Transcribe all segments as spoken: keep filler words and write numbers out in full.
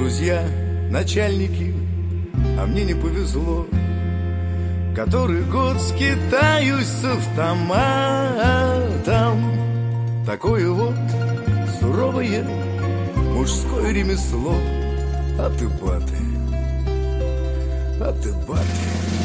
друзья, начальники, а мне не повезло. Который год скитаюсь с автоматом. Такое вот суровое мужское ремесло. А ты баты, а ты баты.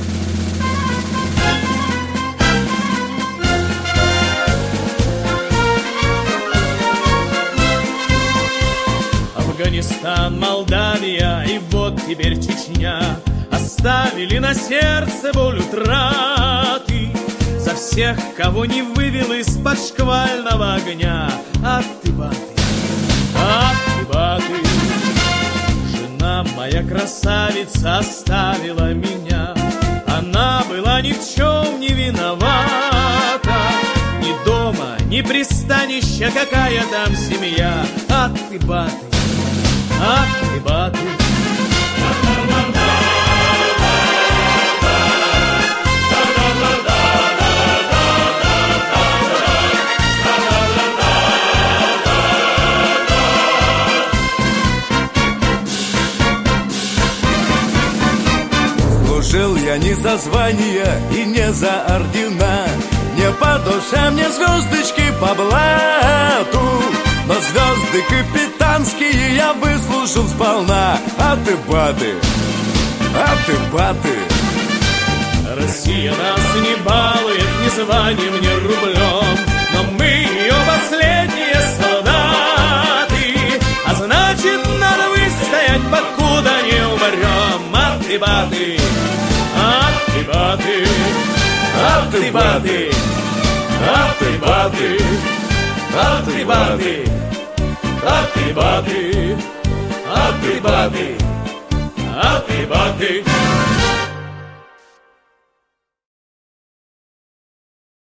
Афганистан, Молдавия и вот теперь Чечня оставили на сердце боль утраты. За всех, кого не вывел из-под шквального огня. А ты баты, а ты баты. Жена моя красавица оставила меня. Она была ни в чем не виновата. Ни дома, ни пристанища, какая там семья. А ты баты, а ты баты. Служил я не за звания и не за ордена. Не по душе мне звездочки по блату, но звезды капитанские я выслужил сполна. А ты баты, а ты баты. Россия нас не балует ни званием, ни рублем, но мы ее последние солдаты. А значит, надо выстоять, покуда не умрем. А ты баты, а ты баты, а ты баты, а ты баты, а ты баты, а ты баты, а ты баты, а ты баты.